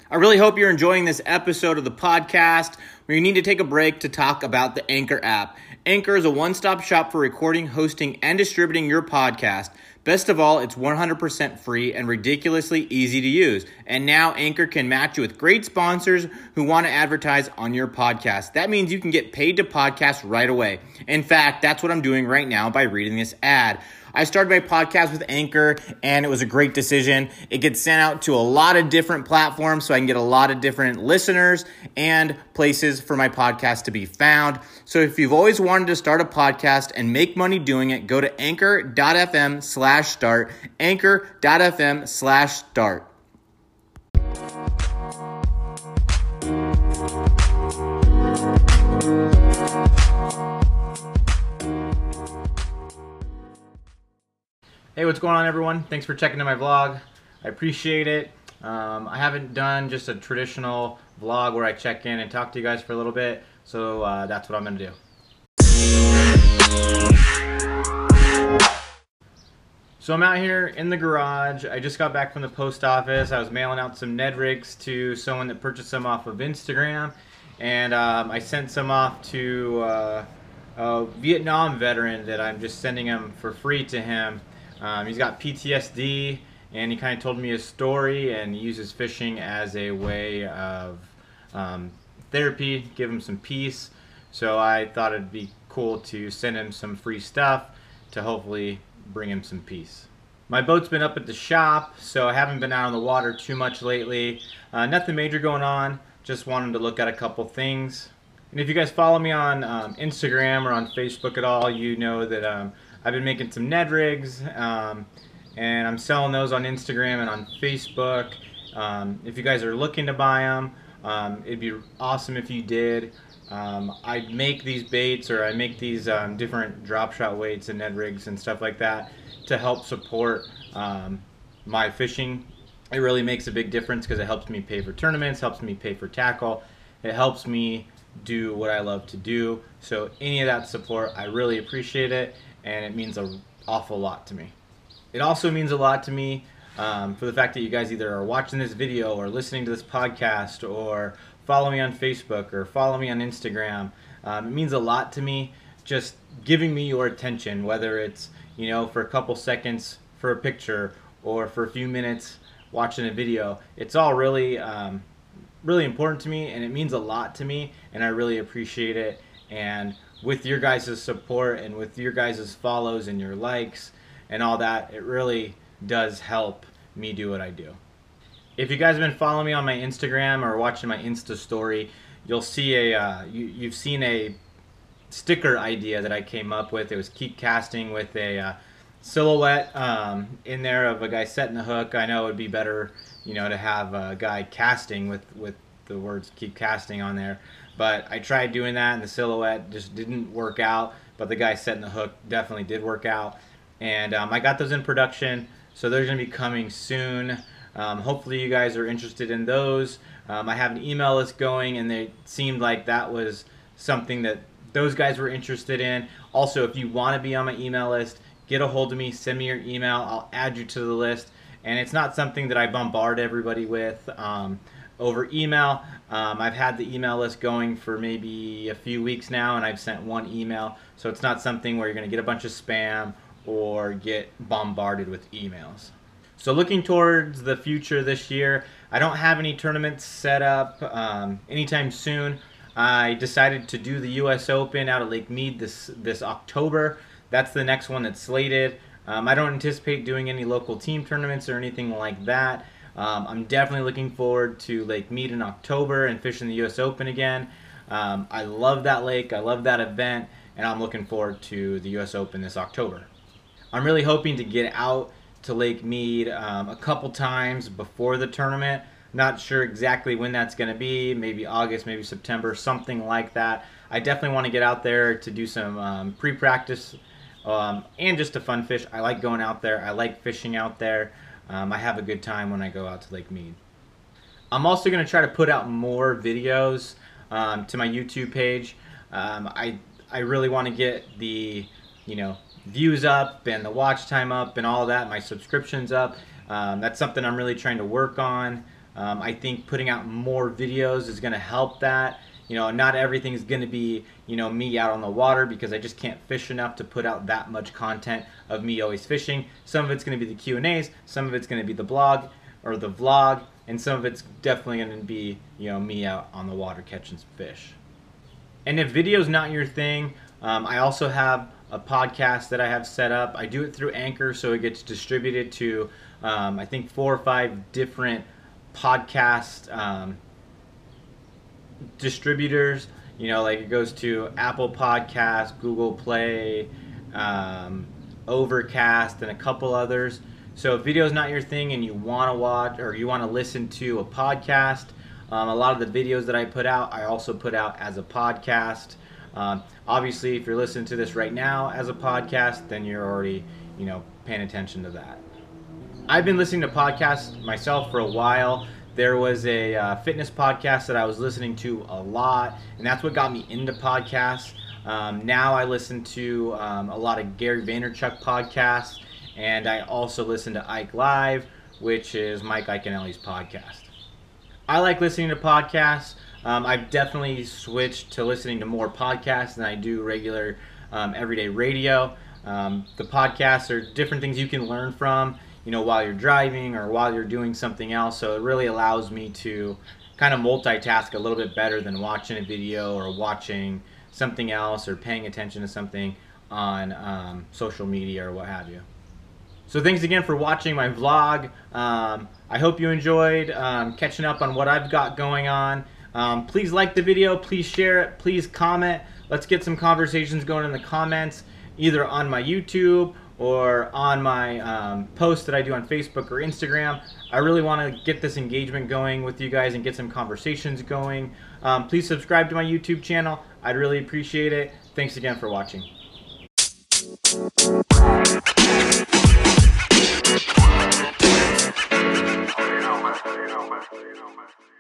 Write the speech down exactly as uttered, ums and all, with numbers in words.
I really hope you're enjoying this episode of the podcast where you need to take a break to talk about the Anchor app. Anchor is a one-stop shop for recording, hosting, and distributing your podcast. Best of all, it's one hundred percent free and ridiculously easy to use. And now Anchor can match you with great sponsors who want to advertise on your podcast. That means you can get paid to podcast right away. In fact, that's what I'm doing right now by reading this ad. I started my podcast with Anchor, and it was a great decision. It gets sent out to a lot of different platforms, so I can get a lot of different listeners and places for my podcast to be found. So if you've always wanted to start a podcast and make money doing it, go to anchor.fm slash start, anchor.fm slash start. Hey, what's going on, everyone? Thanks for checking out my vlog. I appreciate it. Um, I haven't done just a traditional vlog where I check in and talk to you guys for a little bit, so uh, that's what I'm going to do. So I'm out here in the garage. I just got back from the post office. I was mailing out some Ned rigs to someone that purchased some off of Instagram, and um, I sent some off to uh, a Vietnam veteran that I'm just sending them for free to him. Um, he's got P T S D, and he kind of told me his story, and he uses fishing as a way of um, therapy, give him some peace. So I thought it'd be cool to send him some free stuff to hopefully bring him some peace. My boat's been up at the shop, so I haven't been out on the water too much lately. Uh, nothing major going on, just wanted to look at a couple things. And if you guys follow me on um, Instagram or on Facebook at all, you know that um, I've been making some Ned rigs, um, and I'm selling those on Instagram and on Facebook. Um, if you guys are looking to buy them, um, it'd be awesome if you did. Um, I make these baits, or I make these um, different drop shot weights and Ned rigs and stuff like that to help support um, my fishing. It really makes a big difference because it helps me pay for tournaments, helps me pay for tackle. It helps me do what I love to do. So any of that support, I really appreciate it, and it means an awful lot to me. It also means a lot to me um, for the fact that you guys either are watching this video or listening to this podcast or follow me on Facebook or follow me on Instagram. Um, it means a lot to me just giving me your attention, whether it's, you know, for a couple seconds for a picture or for a few minutes watching a video. It's all really um, really important to me, and it means a lot to me, and I really appreciate it. And with your guys' support and with your guys' follows and your likes and all that, it really does help me do what I do. If you guys have been following me on my Instagram or watching my Insta story, you'll see a uh, you, you've seen a sticker idea that I came up with. It was keep casting with a uh, silhouette um, in there of a guy setting the hook. I know it would be better, you know, to have a guy casting with with the words keep casting on there, but I tried doing that and the silhouette just didn't work out, but the guy setting the hook definitely did work out. And um, I got those in production, so they're going to be coming soon. Um, hopefully you guys are interested in those. um, I have an email list going, and it seemed like that was something that those guys were interested in. Also, if you want to be on my email list, get a hold of me, send me your email, I'll add you to the list. And it's not something that I bombard everybody with um, over email. Um, I've had the email list going for maybe a few weeks now, and I've sent one email. So it's not something where you're going to get a bunch of spam or get bombarded with emails. So looking towards the future this year, I don't have any tournaments set up um, anytime soon. I decided to do the U S Open out at Lake Mead this, this October. That's the next one that's slated. Um, I don't anticipate doing any local team tournaments or anything like that. Um, I'm definitely looking forward to Lake Mead in October and fishing the U S Open again. Um, I love that lake, I love that event, and I'm looking forward to the U S Open this October. I'm really hoping to get out to Lake Mead um, a couple times before the tournament. Not sure exactly when that's going to be, maybe August, maybe September, something like that. I definitely want to get out there to do some um, pre-practice um, and just a fun fish. I like going out there. I like fishing out there. Um, I have a good time when I go out to Lake Mead. I'm also going to try to put out more videos um, to my YouTube page. Um, I, I really want to get the, you know, views up and the watch time up and all that, my subscriptions up. Um, that's something I'm really trying to work on. Um, I think putting out more videos is going to help that. You know, not everything is going to be, you know, me out on the water, because I just can't fish enough to put out that much content of me always fishing. Some of it's going to be the Q and A's, some of it's going to be the blog or the vlog, and some of it's definitely going to be, you know, me out on the water catching some fish. And if video's not your thing, um, I also have a podcast that I have set up. I do it through Anchor, so it gets distributed to, um, I think, four or five different podcast um, distributors. You know, like it goes to Apple Podcasts, Google Play, um, Overcast, and a couple others. So if video is not your thing and you want to watch or you want to listen to a podcast, um, a lot of the videos that I put out, I also put out as a podcast. Um, obviously, if you're listening to this right now as a podcast, then you're already, you know, paying attention to that. I've been listening to podcasts myself for a while. There was a uh, fitness podcast that I was listening to a lot, and that's what got me into podcasts. Um, now I listen to um, a lot of Gary Vaynerchuk podcasts, and I also listen to Ike Live, which is Mike Iaconelli's podcast. I like listening to podcasts. Um, I've definitely switched to listening to more podcasts than I do regular um, everyday radio. Um, the podcasts are different things you can learn from, you know, while you're driving or while you're doing something else. So it really allows me to kind of multitask a little bit better than watching a video or watching something else or paying attention to something on um, social media or what have you. So thanks again for watching my vlog. Um, I hope you enjoyed um, catching up on what I've got going on. Um, please like the video, please share it, please comment. Let's get some conversations going in the comments, either on my YouTube or on my um, post that I do on Facebook or Instagram. I really want to get this engagement going with you guys and get some conversations going. Um, please subscribe to my YouTube channel. I'd really appreciate it. Thanks again for watching. You know, man. You know, man. You know, man.